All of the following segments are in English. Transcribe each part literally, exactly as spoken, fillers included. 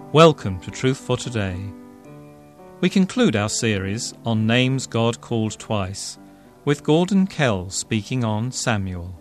Welcome to Truth for Today. We conclude our series on names God called twice with Gordon Kell speaking on Samuel.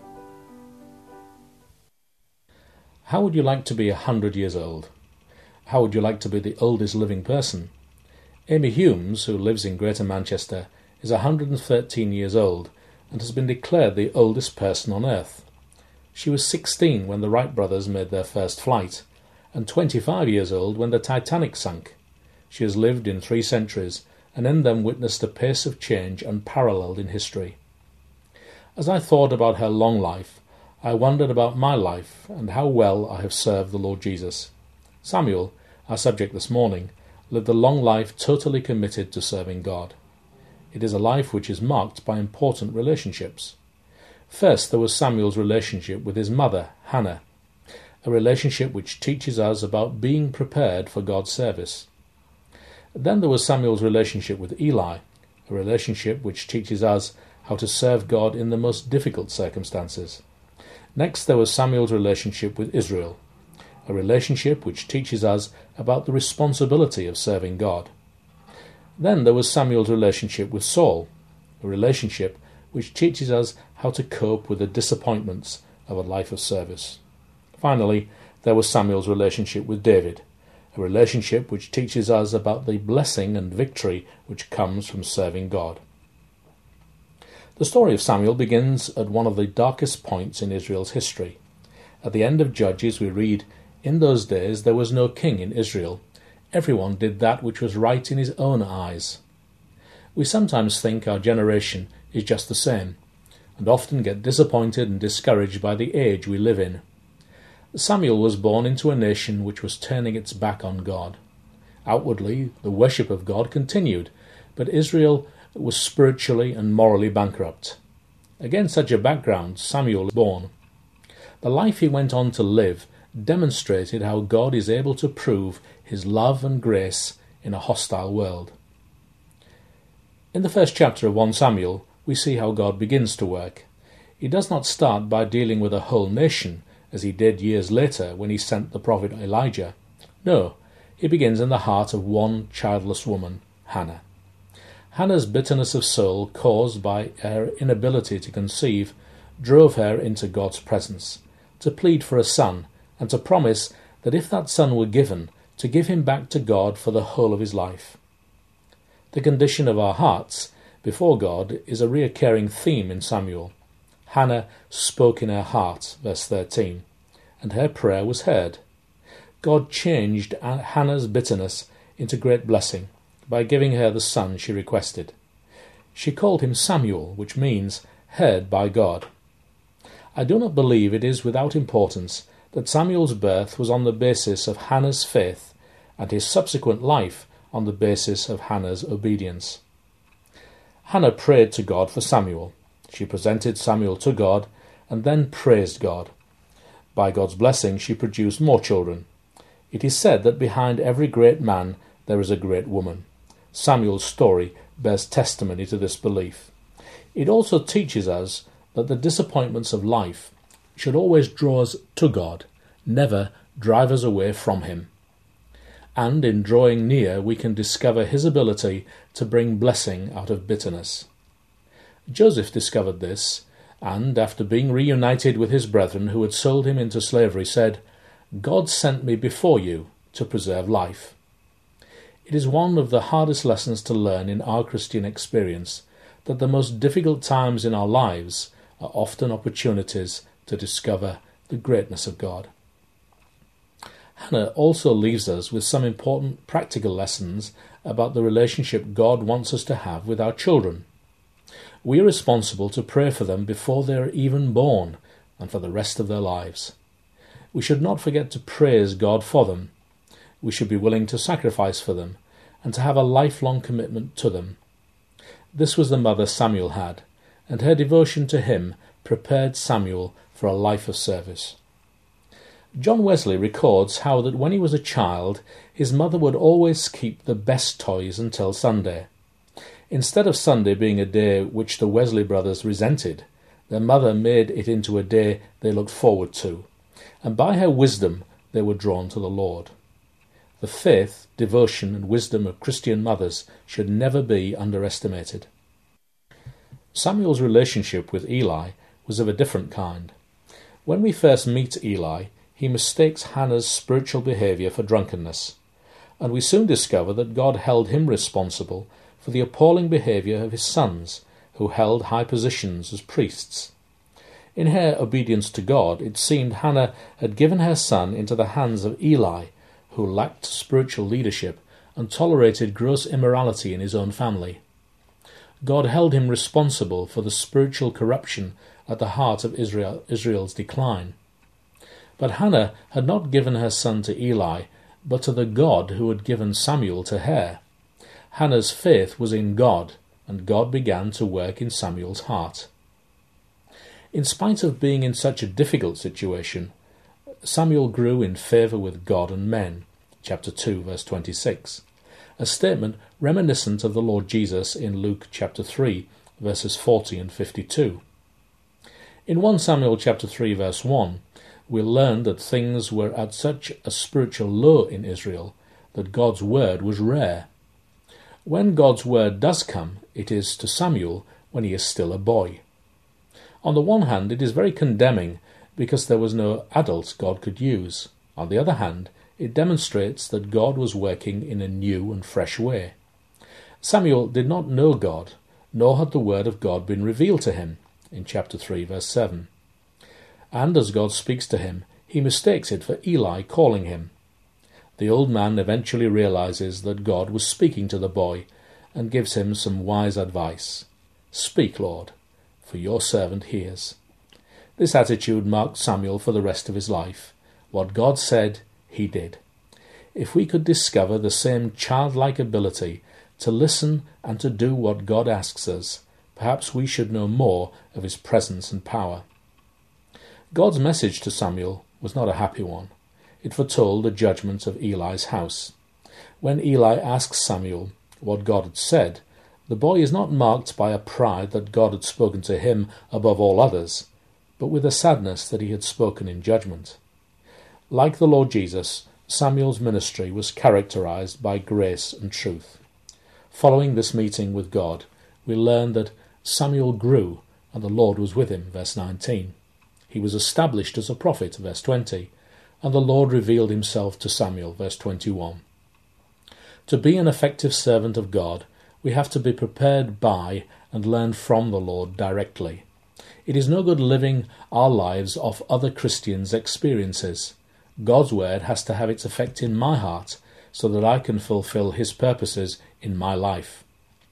How would you like to be a hundred years old? How would you like to be the oldest living person? Amy Humes, who lives in Greater Manchester, is one hundred thirteen years old and has been declared the oldest person on earth. She was sixteen when the Wright brothers made their first flight, and twenty-five years old when the Titanic sank. She has lived in three centuries, and in them witnessed a pace of change unparalleled in history. As I thought about her long life, I wondered about my life and how well I have served the Lord Jesus. Samuel, our subject this morning, lived a long life totally committed to serving God. It is a life which is marked by important relationships. First, there was Samuel's relationship with his mother, Hannah, a relationship which teaches us about being prepared for God's service. Then there was Samuel's relationship with Eli, a relationship which teaches us how to serve God in the most difficult circumstances. Next, there was Samuel's relationship with Israel, a relationship which teaches us about the responsibility of serving God. Then there was Samuel's relationship with Saul, a relationship which teaches us how to cope with the disappointments of a life of service. Finally, there was Samuel's relationship with David, a relationship which teaches us about the blessing and victory which comes from serving God. The story of Samuel begins at one of the darkest points in Israel's history. At the end of Judges we read, "In those days there was no king in Israel. Everyone did that which was right in his own eyes." We sometimes think our generation is just the same, and often get disappointed and discouraged by the age we live in. Samuel was born into a nation which was turning its back on God. Outwardly, the worship of God continued, but Israel was spiritually and morally bankrupt. Against such a background, Samuel was born. The life he went on to live demonstrated how God is able to prove his love and grace in a hostile world. In the first chapter of First Samuel, we see how God begins to work. He does not start by dealing with a whole nation, as he did years later when he sent the prophet Elijah. No, he begins in the heart of one childless woman, Hannah. Hannah's bitterness of soul, caused by her inability to conceive, drove her into God's presence, to plead for a son, and to promise that if that son were given, to give him back to God for the whole of his life. The condition of our hearts before God is a recurring theme in Samuel. Hannah spoke in her heart, verse thirteen, and her prayer was heard. God changed Hannah's bitterness into great blessing by giving her the son she requested. She called him Samuel, which means heard by God. I do not believe it is without importance that Samuel's birth was on the basis of Hannah's faith and his subsequent life on the basis of Hannah's obedience. Hannah prayed to God for Samuel. She presented Samuel to God and then praised God. By God's blessing, she produced more children. It is said that behind every great man there is a great woman. Samuel's story bears testimony to this belief. It also teaches us that the disappointments of life should always draw us to God, never drive us away from him. And in drawing near, we can discover his ability to bring blessing out of bitterness. Joseph discovered this, and after being reunited with his brethren who had sold him into slavery, said, "God sent me before you to preserve life." It is one of the hardest lessons to learn in our Christian experience that the most difficult times in our lives are often opportunities to discover the greatness of God. Hannah also leaves us with some important practical lessons about the relationship God wants us to have with our children. We are responsible to pray for them before they are even born and for the rest of their lives. We should not forget to praise God for them. We should be willing to sacrifice for them and to have a lifelong commitment to them. This was the mother Samuel had, and her devotion to him prepared Samuel for a life of service. John Wesley records how that when he was a child, his mother would always keep the best toys until Sunday. Instead of Sunday being a day which the Wesley brothers resented, their mother made it into a day they looked forward to, and by her wisdom they were drawn to the Lord. The faith, devotion and wisdom of Christian mothers should never be underestimated. Samuel's relationship with Eli was of a different kind. When we first meet Eli, he mistakes Hannah's spiritual behaviour for drunkenness, and we soon discover that God held him responsible for the appalling behaviour of his sons, who held high positions as priests. In her obedience to God, it seemed Hannah had given her son into the hands of Eli, who lacked spiritual leadership and tolerated gross immorality in his own family. God held him responsible for the spiritual corruption at the heart of Israel, Israel's decline. But Hannah had not given her son to Eli, but to the God who had given Samuel to her. Hannah's faith was in God, and God began to work in Samuel's heart. In spite of being in such a difficult situation, Samuel grew in favour with God and men, chapter two, verse twenty-six, a statement reminiscent of the Lord Jesus in Luke chapter three, verses forty and fifty-two. In First Samuel chapter three, verse one, we learn that things were at such a spiritual low in Israel that God's word was rare. When God's word does come, it is to Samuel when he is still a boy. On the one hand, it is very condemning because there was no adult God could use. On the other hand, it demonstrates that God was working in a new and fresh way. Samuel did not know God, nor had the word of God been revealed to him, in chapter three, verse seven. And as God speaks to him, he mistakes it for Eli calling him. The old man eventually realizes that God was speaking to the boy and gives him some wise advice. "Speak, Lord, for your servant hears." This attitude marked Samuel for the rest of his life. What God said, he did. If we could discover the same childlike ability to listen and to do what God asks us, perhaps we should know more of his presence and power. God's message to Samuel was not a happy one. It foretold the judgment of Eli's house. When Eli asks Samuel what God had said, the boy is not marked by a pride that God had spoken to him above all others, but with a sadness that he had spoken in judgment. Like the Lord Jesus, Samuel's ministry was characterized by grace and truth. Following this meeting with God, we learn that Samuel grew and the Lord was with him, verse nineteen. He was established as a prophet, verse twenty, and the Lord revealed himself to Samuel, verse twenty-one. To be an effective servant of God, we have to be prepared by and learn from the Lord directly. It is no good living our lives off other Christians' experiences. God's word has to have its effect in my heart so that I can fulfill his purposes in my life.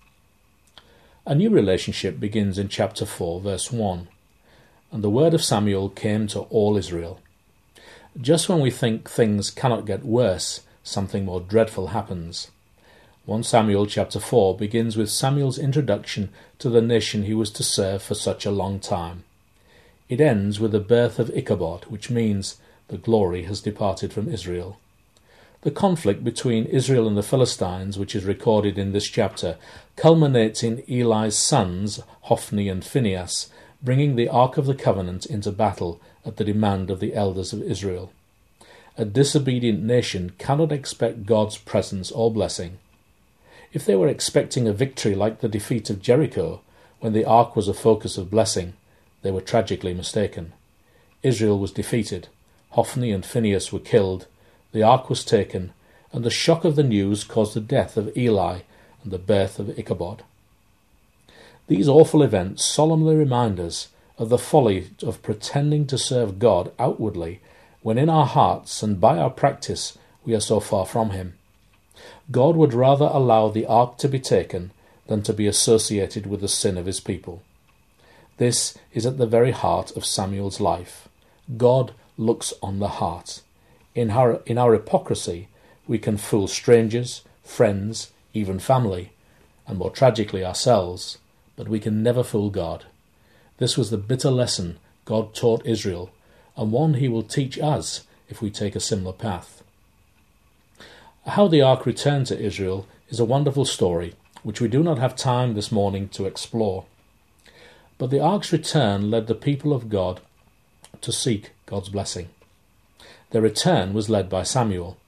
A new relationship begins in chapter four, verse one. And the word of Samuel came to all Israel. Just when we think things cannot get worse, something more dreadful happens. First Samuel chapter four begins with Samuel's introduction to the nation he was to serve for such a long time. It ends with the birth of Ichabod, which means the glory has departed from Israel. The conflict between Israel and the Philistines, which is recorded in this chapter, culminates in Eli's sons, Hophni and Phinehas, bringing the Ark of the Covenant into battle at the demand of the elders of Israel. A disobedient nation cannot expect God's presence or blessing. If they were expecting a victory like the defeat of Jericho, when the Ark was a focus of blessing, they were tragically mistaken. Israel was defeated, Hophni and Phinehas were killed, the Ark was taken, and the shock of the news caused the death of Eli and the birth of Ichabod. These awful events solemnly remind us of the folly of pretending to serve God outwardly when in our hearts and by our practice we are so far from him. God would rather allow the ark to be taken than to be associated with the sin of his people. This is at the very heart of Samuel's life. God looks on the heart. In our, in our hypocrisy, we can fool strangers, friends, even family, and more tragically ourselves, but we can never fool God. This was the bitter lesson God taught Israel, and one he will teach us if we take a similar path. How the ark returned to Israel is a wonderful story, which we do not have time this morning to explore. But the ark's return led the people of God to seek God's blessing. Their return was led by Samuel.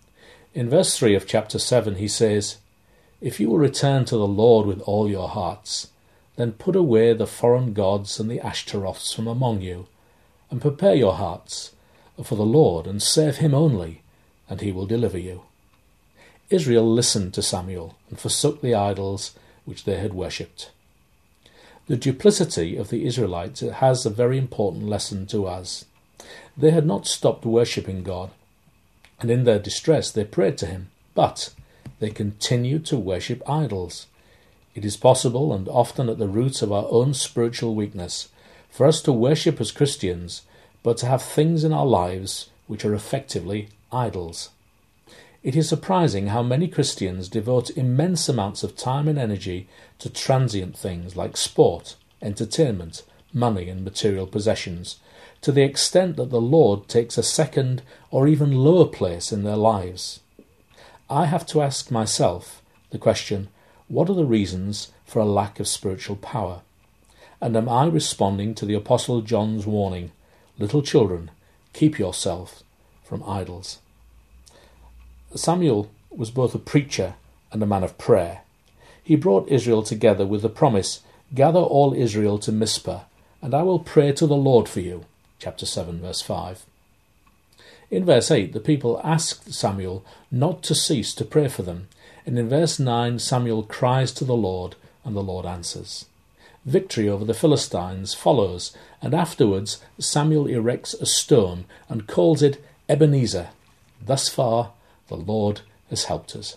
In verse three of chapter seven he says, "If you will return to the Lord with all your hearts, then put away the foreign gods and the Ashtaroths from among you, and prepare your hearts for the Lord, and serve him only, and he will deliver you." Israel listened to Samuel and forsook the idols which they had worshipped. The duplicity of the Israelites has a very important lesson to us. They had not stopped worshipping God, and in their distress they prayed to him, but they continued to worship idols. It is possible, and often at the root of our own spiritual weakness, for us to worship as Christians, but to have things in our lives which are effectively idols. It is surprising how many Christians devote immense amounts of time and energy to transient things like sport, entertainment, money and material possessions, to the extent that the Lord takes a second or even lower place in their lives. I have to ask myself the question, what are the reasons for a lack of spiritual power? And am I responding to the Apostle John's warning, "Little children, keep yourself from idols"? Samuel was both a preacher and a man of prayer. He brought Israel together with the promise, "Gather all Israel to Mizpah, and I will pray to the Lord for you." Chapter seven, verse five. In verse eight, the people asked Samuel not to cease to pray for them, and in verse nine, Samuel cries to the Lord, and the Lord answers. Victory over the Philistines follows, and afterwards Samuel erects a stone and calls it Ebenezer. Thus far, the Lord has helped us.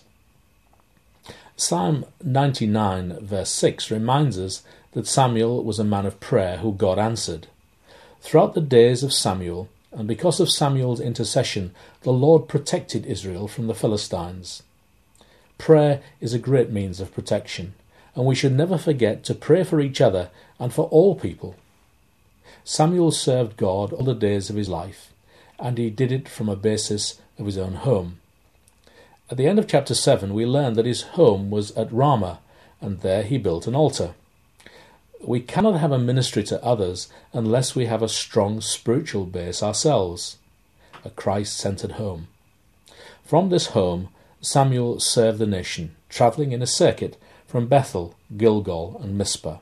Psalm ninety-nine, verse six, reminds us that Samuel was a man of prayer who God answered. Throughout the days of Samuel, and because of Samuel's intercession, the Lord protected Israel from the Philistines. Prayer is a great means of protection, and we should never forget to pray for each other and for all people. Samuel served God all the days of his life, and he did it from a basis of his own home. At the end of chapter seven, we learn that his home was at Ramah, and there he built an altar. We cannot have a ministry to others unless we have a strong spiritual base ourselves, a Christ-centered home. From this home, Samuel served the nation, travelling in a circuit from Bethel, Gilgal, and Mizpah.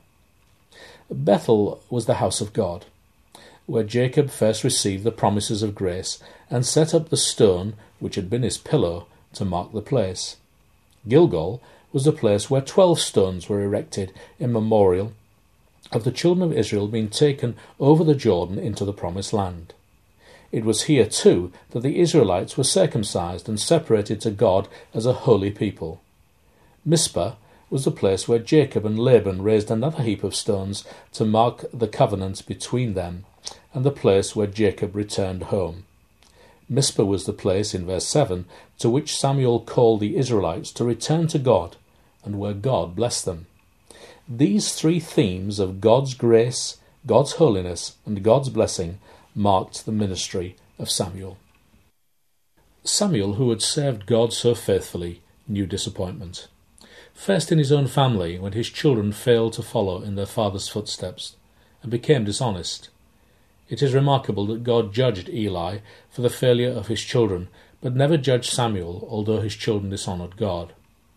Bethel was the house of God, where Jacob first received the promises of grace and set up the stone which had been his pillow to mark the place. Gilgal was the place where twelve stones were erected in memorial of the children of Israel being taken over the Jordan into the promised land. It was here, too, that the Israelites were circumcised and separated to God as a holy people. Mizpah was the place where Jacob and Laban raised another heap of stones to mark the covenant between them, and the place where Jacob returned home. Mizpah was the place, in verse seven, to which Samuel called the Israelites to return to God, and where God blessed them. These three themes of God's grace, God's holiness, and God's blessing marked the ministry of Samuel. Samuel, who had served God so faithfully, knew disappointment. First in his own family, when his children failed to follow in their father's footsteps and became dishonest. It is remarkable that God judged Eli for the failure of his children, but never judged Samuel, although his children dishonoured God.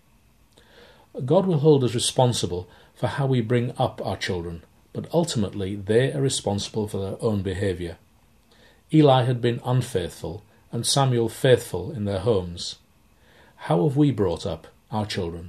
God will hold us responsible for how we bring up our children, but ultimately they are responsible for their own behaviour. Eli had been unfaithful, and Samuel faithful in their homes. How have we brought up our children?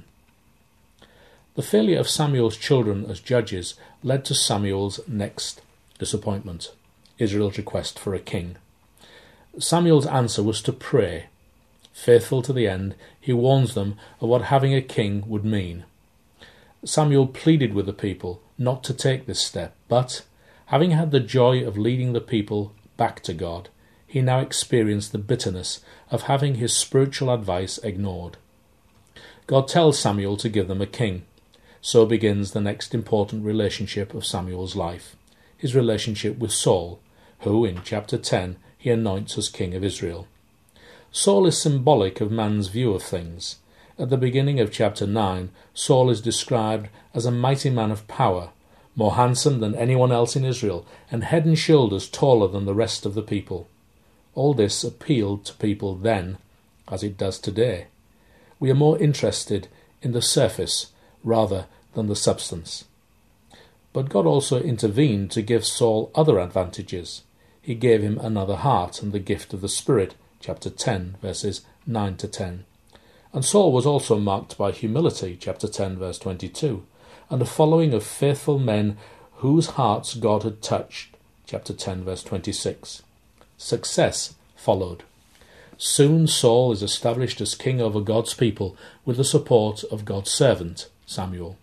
The failure of Samuel's children as judges led to Samuel's next disappointment, Israel's request for a king. Samuel's answer was to pray. Faithful to the end, he warns them of what having a king would mean. Samuel pleaded with the people not to take this step, but, having had the joy of leading the people back to God, he now experienced the bitterness of having his spiritual advice ignored. God tells Samuel to give them a king. So begins the next important relationship of Samuel's life, his relationship with Saul, who, in chapter ten, he anoints as king of Israel. Saul is symbolic of man's view of things. At the beginning of chapter nine, Saul is described as a mighty man of power, more handsome than anyone else in Israel, and head and shoulders taller than the rest of the people. All this appealed to people then, as it does today. We are more interested in the surface rather than the substance. But God also intervened to give Saul other advantages. He gave him another heart and the gift of the Spirit, chapter ten, verses nine to ten. And Saul was also marked by humility, chapter ten, verse twenty-two, and a following of faithful men whose hearts God had touched, chapter ten, verse twenty-six. Success followed. Soon Saul is established as king over God's people with the support of God's servant, Samuel.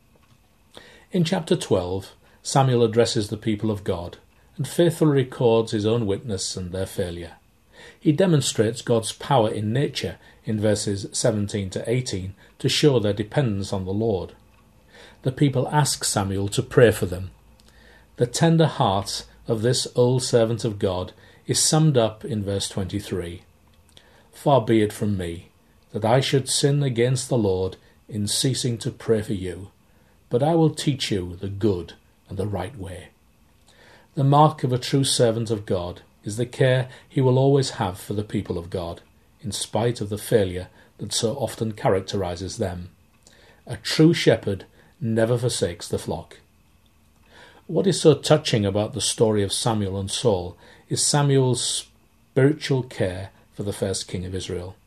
In chapter twelve, Samuel addresses the people of God and faithfully records his own witness and their failure. He demonstrates God's power in nature in verses seventeen to eighteen to show their dependence on the Lord. The people ask Samuel to pray for them. The tender heart of this old servant of God is summed up in verse twenty-three. Far be it from me that I should sin against the Lord in ceasing to pray for you, but I will teach you the good and the right way. The mark of a true servant of God is the care he will always have for the people of God, in spite of the failure that so often characterizes them. A true shepherd never forsakes the flock. What is so touching about the story of Samuel and Saul is Samuel's spiritual care for the first king of Israel.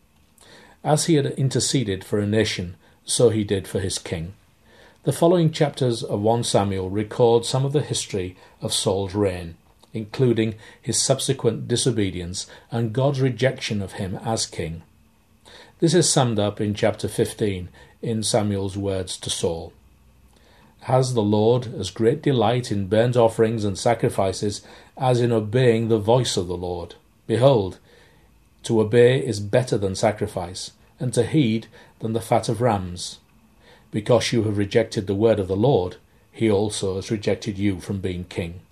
As he had interceded for a nation, so he did for his king. The following chapters of First Samuel record some of the history of Saul's reign, including his subsequent disobedience and God's rejection of him as king. This is summed up in chapter fifteen in Samuel's words to Saul. Has the Lord as great delight in burnt offerings and sacrifices as in obeying the voice of the Lord? Behold, to obey is better than sacrifice, and to heed than the fat of rams. Because you have rejected the word of the Lord, he also has rejected you from being king.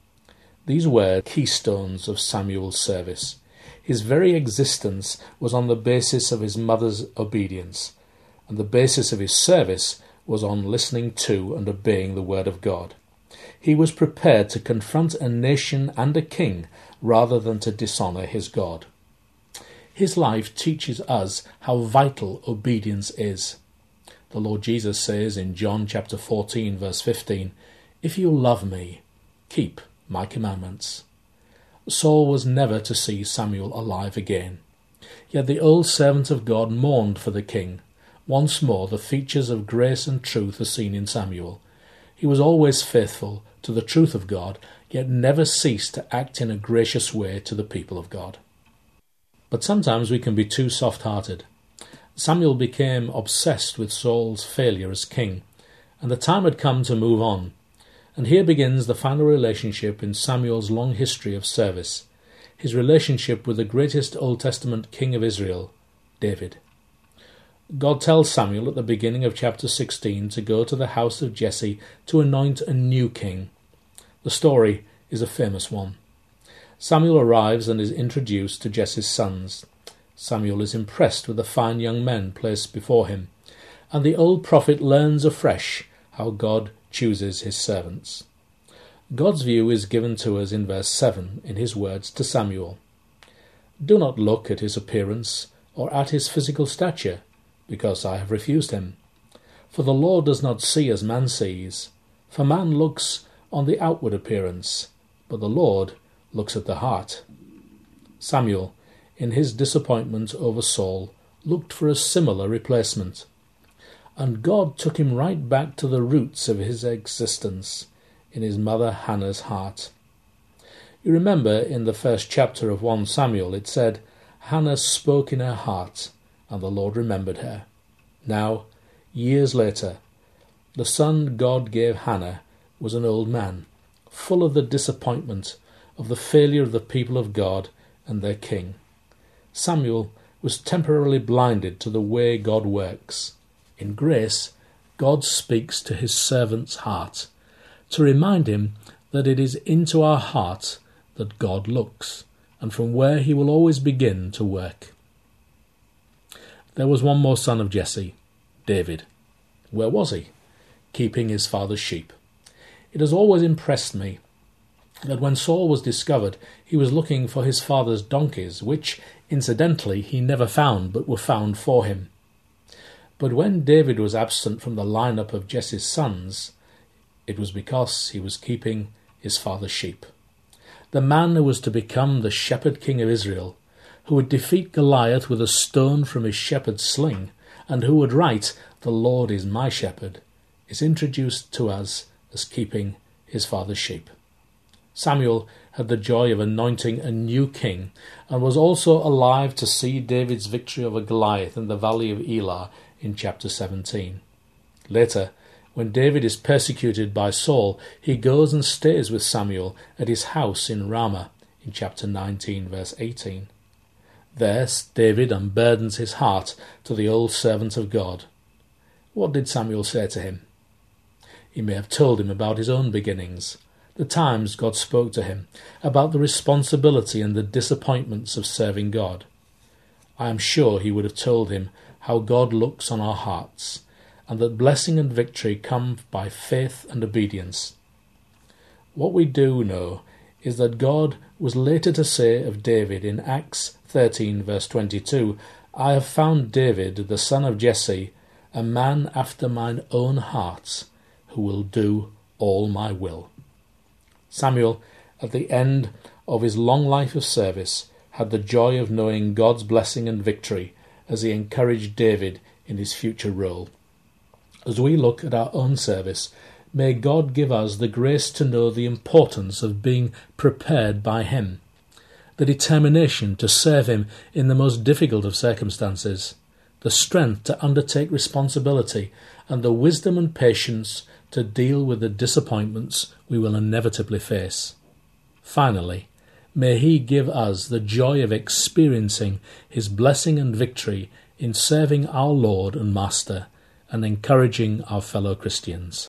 These were keystones of Samuel's service. His very existence was on the basis of his mother's obedience, and the basis of his service was on listening to and obeying the word of God. He was prepared to confront a nation and a king rather than to dishonour his God. His life teaches us how vital obedience is. The Lord Jesus says in John chapter fourteen, verse fifteen, "If you love me, keep my commandments." Saul was never to see Samuel alive again. Yet the old servant of God mourned for the king. Once more the features of grace and truth are seen in Samuel. He was always faithful to the truth of God, yet never ceased to act in a gracious way to the people of God. But sometimes we can be too soft-hearted. Samuel became obsessed with Saul's failure as king, and the time had come to move on. And here begins the final relationship in Samuel's long history of service, his relationship with the greatest Old Testament king of Israel, David. God tells Samuel at the beginning of chapter sixteen to go to the house of Jesse to anoint a new king. The story is a famous one. Samuel arrives and is introduced to Jesse's sons. Samuel is impressed with the fine young men placed before him, and the old prophet learns afresh how God chooses his servants. God's view is given to us in verse seven in his words to Samuel. "Do not look at his appearance or at his physical stature, because I have refused him. For the Lord does not see as man sees. For man looks on the outward appearance, but the Lord looks at the heart." Samuel, in his disappointment over Saul, looked for a similar replacement. And God took him right back to the roots of his existence, in his mother Hannah's heart. You remember in the first chapter of First Samuel it said, "Hannah spoke in her heart, and the Lord remembered her." Now, years later, the son God gave Hannah was an old man, full of the disappointment of the failure of the people of God and their king. Samuel was temporarily blinded to the way God works. In grace, God speaks to his servant's heart to remind him that it is into our heart that God looks, and from where he will always begin to work. There was one more son of Jesse, David. Where was he? Keeping his father's sheep. It has always impressed me that when Saul was discovered, he was looking for his father's donkeys, which, incidentally, he never found, but were found for him. But when David was absent from the lineup of Jesse's sons, it was because he was keeping his father's sheep. The man who was to become the shepherd king of Israel, who would defeat Goliath with a stone from his shepherd's sling, and who would write, "The Lord is my shepherd," is introduced to us as keeping his father's sheep. Samuel had the joy of anointing a new king, and was also alive to see David's victory over Goliath in the valley of Elah in chapter seventeen. Later, when David is persecuted by Saul, he goes and stays with Samuel at his house in Ramah in chapter nineteen, verse eighteen. There David unburdens his heart to the old servant of God. What did Samuel say to him? He may have told him about his own beginnings, the times God spoke to him, about the responsibility and the disappointments of serving God. I am sure he would have told him how God looks on our hearts, and that blessing and victory come by faith and obedience. What we do know is that God was later to say of David in Acts thirteen, verse twenty-two, "I have found David, the son of Jesse, a man after mine own heart, who will do all my will." Samuel, at the end of his long life of service, had the joy of knowing God's blessing and victory as he encouraged David in his future role. As we look at our own service, may God give us the grace to know the importance of being prepared by him, the determination to serve him in the most difficult of circumstances, the strength to undertake responsibility, and the wisdom and patience to deal with the disappointments we will inevitably face. Finally, may he give us the joy of experiencing his blessing and victory in serving our Lord and Master and encouraging our fellow Christians.